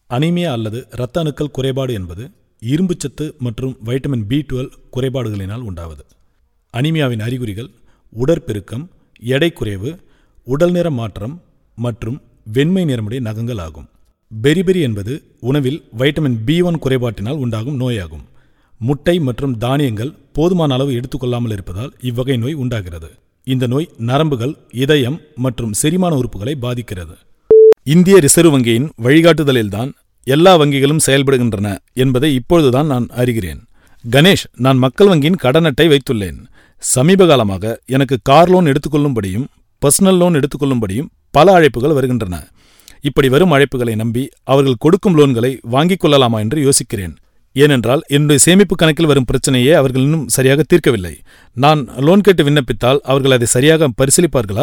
Anaemia அல்லது இரத்த அணுக்கள் குறைபாடு என்பது இரும்புச்சத்து மற்றும் வைட்டமின் B12 குறைபாடுகளினால் உண்டாவது. அனீமியாவின் அறிகுறிகள் உடற்பெருக்கம், எடை குறைவு, உடல் நிற மாற்றம் மற்றும் வெண்மை நிறமுடைய நகங்கள் ஆகும். பெரிபெரி என்பது உணவில் வைட்டமின் B1 குறைபாட்டினால் உண்டாகும் நோயாகும். முட்டை மற்றும் தானியங்கள் போதுமான அளவு எடுத்துக்கொள்ளாமல் இருப்பதால் இவ்வகை நோய் உண்டாகிறது. இந்த நோய் நரம்புகள், இதயம் மற்றும் செரிமான உறுப்புகளை பாதிக்கிறது. இந்திய ரிசர்வ் வங்கியின் வழிகாட்டுதலில்தான் எல்லா வங்கிகளும் செயல்படுகின்றன என்பதை இப்பொழுதுதான் நான் அறிகிறேன். கணேஷ், நான் மக்கள் வங்கியின் கடன் அட்டை வைத்துள்ளேன். சமீப காலமாக எனக்கு கார் லோன் எடுத்துக்கொள்ளும்படியும் பர்சனல் லோன் எடுத்துக்கொள்ளும்படியும் பல அழைப்புகள் வருகின்றன. இப்படி வரும் அழைப்புகளை நம்பி அவர்கள் கொடுக்கும் லோன்களை வாங்கிக் கொள்ளலாமா என்று யோசிக்கிறேன். ஏனென்றால் என்னுடைய சேமிப்பு கணக்கில் வரும் பிரச்சனையே அவர்கள் இன்னும் சரியாக தீர்க்கவில்லை. நான் லோன் கேட்டு விண்ணப்பித்தால் அவர்கள் அதை சரியாக பரிசீலிப்பார்களா?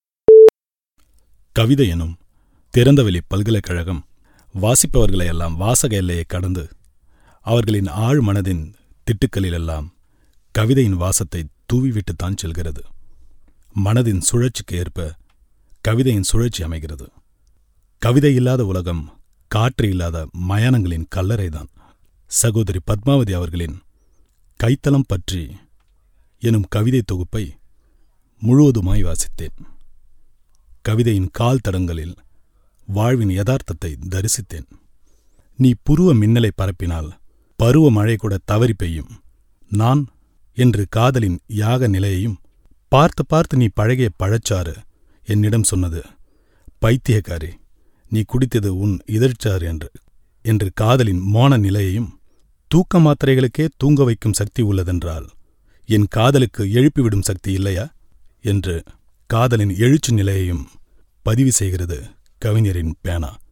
கவிதை எனும் திறந்தவெளி பல்கலைக்கழகம் வாசிப்பவர்களையெல்லாம் வாசக எல்லையை கடந்து அவர்களின் ஆழ் மனதின் திட்டுக்களிலெல்லாம் கவிதையின் வாசத்தை தூவிவிட்டுத்தான் செல்கிறது. மனதின் சுழற்சிக்கு ஏற்ப கவிதையின் சுழற்சி அமைகிறது. கவிதை இல்லாத உலகம் காற்று இல்லாத மயானங்களின் கல்லறைதான். சகோதரி பத்மாவதி அவர்களின் கைத்தலம் பற்றி எனும் கவிதை தொகுப்பை முழுவதுமாய் வாசித்தேன். கவிதையின் கால் தடங்களில் வாழ்வின் யதார்த்தத்தை தரிசித்தேன். நீ புருவ மின்னலை பரப்பினால் பருவ மழை கூட தவறி பெய்யும். நான் என்று காதலின் யாக நிலையையும் பார்த்து பார்த்து நீ பழகிய பழச்சாறு என்னிடம் சொன்னது, பைத்தியக்காரி, நீ குடித்தது உன் இதழ்ச்சாறு என்று காதலின் மோன நிலையையும், தூக்க மாத்திரைகளுக்கே தூங்க வைக்கும் சக்தி உள்ளதென்றால் என் காதலுக்கு எழுப்பிவிடும் சக்தி இல்லையா என்று காதலின் எழுச்சி நிலையையும் பதிவு செய்கிறது கவிஞரின் பேனா.